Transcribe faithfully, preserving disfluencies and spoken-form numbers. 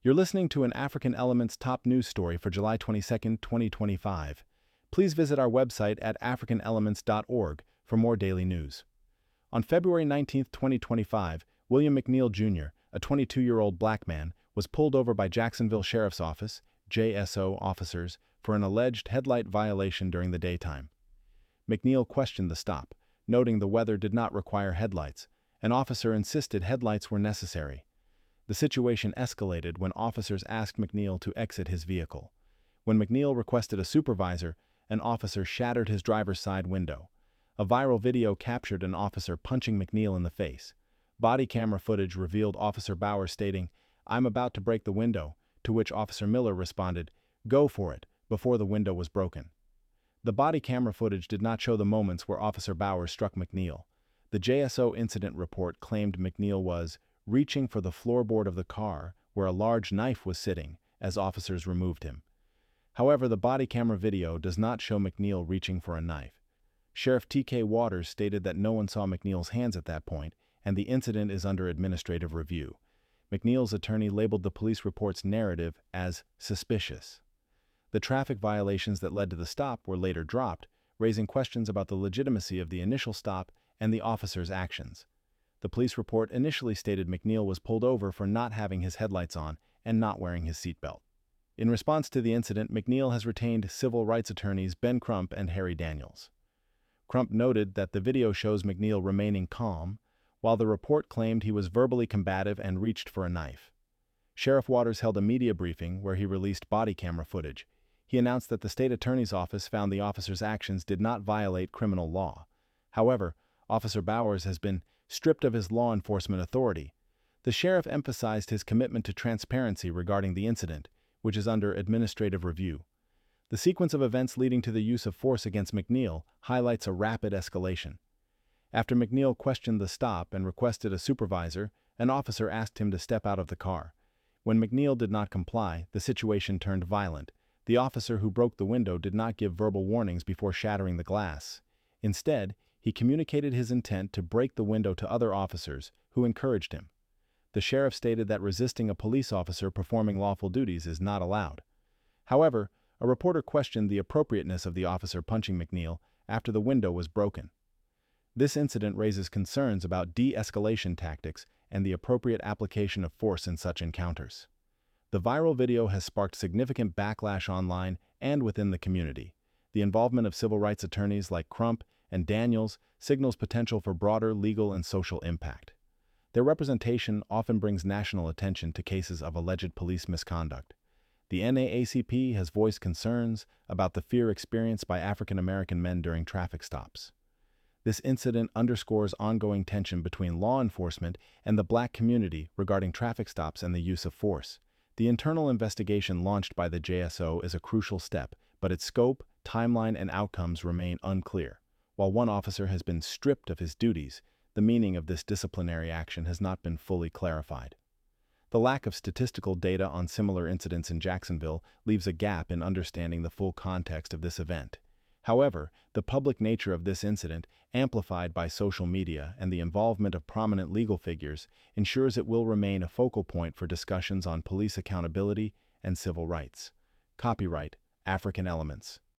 You're listening to an African Elements top news story for July twenty-second, twenty twenty-five. Please visit our website at african elements dot org for more daily news. On February nineteenth, twenty twenty-five, William McNeil Junior, a twenty-two-year-old black man, was pulled over by Jacksonville Sheriff's Office, J S O, officers for an alleged headlight violation during the daytime. McNeil questioned the stop, noting the weather did not require headlights. An officer insisted headlights were necessary. The situation escalated when officers asked McNeil to exit his vehicle. When McNeil requested a supervisor, an officer shattered his driver's side window. A viral video captured an officer punching McNeil in the face. Body camera footage revealed Officer Bowers stating, "I'm about to break the window," to which Officer Miller responded, "Go for it," before the window was broken. The body camera footage did not show the moments where Officer Bowers struck McNeil. The J S O incident report claimed McNeil was reaching for the floorboard of the car where a large knife was sitting as officers removed him. However, the body camera video does not show McNeil reaching for a knife. Sheriff T K Waters stated that no one saw McNeil's hands at that point, and the incident is under administrative review. McNeil's attorney labeled the police report's narrative as suspicious. The traffic violations that led to the stop were later dropped, raising questions about the legitimacy of the initial stop and the officer's actions. The police report initially stated McNeil was pulled over for not having his headlights on and not wearing his seatbelt. In response to the incident, McNeil has retained civil rights attorneys Ben Crump and Harry Daniels. Crump noted that the video shows McNeil remaining calm, while the report claimed he was verbally combative and reached for a knife. Sheriff Waters held a media briefing where he released body camera footage. He announced that the state attorney's office found the officer's actions did not violate criminal law. However, Officer Bowers has been stripped of his law enforcement authority. The sheriff emphasized his commitment to transparency regarding the incident, which is under administrative review. The sequence of events leading to the use of force against McNeil highlights a rapid escalation. After McNeil questioned the stop and requested a supervisor, an officer asked him to step out of the car. When McNeil did not comply, the situation turned violent. The officer who broke the window did not give verbal warnings before shattering the glass. Instead, he communicated his intent to break the window to other officers, who encouraged him. The sheriff stated that resisting a police officer performing lawful duties is not allowed. However, a reporter questioned the appropriateness of the officer punching McNeil after the window was broken. This incident raises concerns about de-escalation tactics and the appropriate application of force in such encounters. The viral video has sparked significant backlash online and within the community. The involvement of civil rights attorneys like Crump and Daniels signals potential for broader legal and social impact. Their representation often brings national attention to cases of alleged police misconduct. The N double A C P has voiced concerns about the fear experienced by African American men during traffic stops. This incident underscores ongoing tension between law enforcement and the black community regarding traffic stops and the use of force. The internal investigation launched by the J S O is a crucial step, but its scope, timeline, and outcomes remain unclear. While one officer has been stripped of his duties, the meaning of this disciplinary action has not been fully clarified. The lack of statistical data on similar incidents in Jacksonville leaves a gap in understanding the full context of this event. However, the public nature of this incident, amplified by social media and the involvement of prominent legal figures, ensures it will remain a focal point for discussions on police accountability and civil rights. Copyright African Elements.